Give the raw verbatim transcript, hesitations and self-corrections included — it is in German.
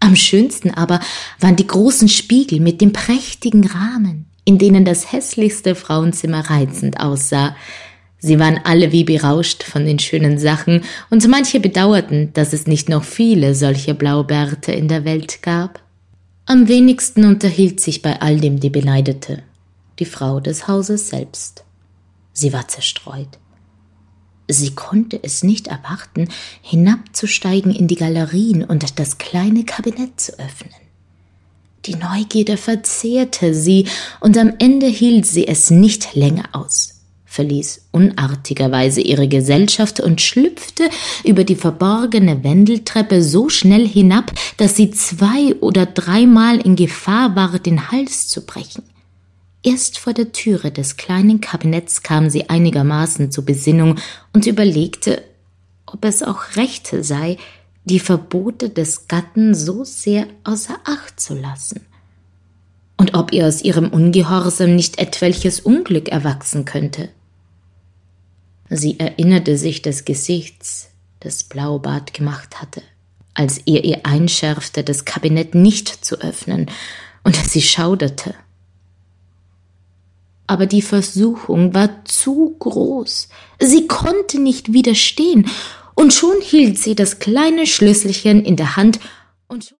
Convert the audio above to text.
Am schönsten aber waren die großen Spiegel mit dem prächtigen Rahmen, in denen das hässlichste Frauenzimmer reizend aussah. Sie waren alle wie berauscht von den schönen Sachen, und manche bedauerten, dass es nicht noch viele solche Blaubärte in der Welt gab. Am wenigsten unterhielt sich bei all dem die Beneidete, die Frau des Hauses selbst. Sie war zerstreut. Sie konnte es nicht erwarten, hinabzusteigen in die Galerien und das kleine Kabinett zu öffnen. Die Neugierde verzehrte sie, und am Ende hielt sie es nicht länger aus, verließ unartigerweise ihre Gesellschaft und schlüpfte über die verborgene Wendeltreppe so schnell hinab, dass sie zwei oder dreimal in Gefahr war, den Hals zu brechen. Erst vor der Türe des kleinen Kabinetts kam sie einigermaßen zur Besinnung und überlegte, ob es auch recht sei, die Verbote des Gatten so sehr außer Acht zu lassen, und ob ihr aus ihrem Ungehorsam nicht etwelches Unglück erwachsen könnte. Sie erinnerte sich des Gesichts, das Blaubart gemacht hatte, als er ihr einschärfte, das Kabinett nicht zu öffnen, und sie schauderte. Aber die Versuchung war zu groß. Sie konnte nicht widerstehen, und schon hielt sie das kleine Schlüsselchen in der Hand und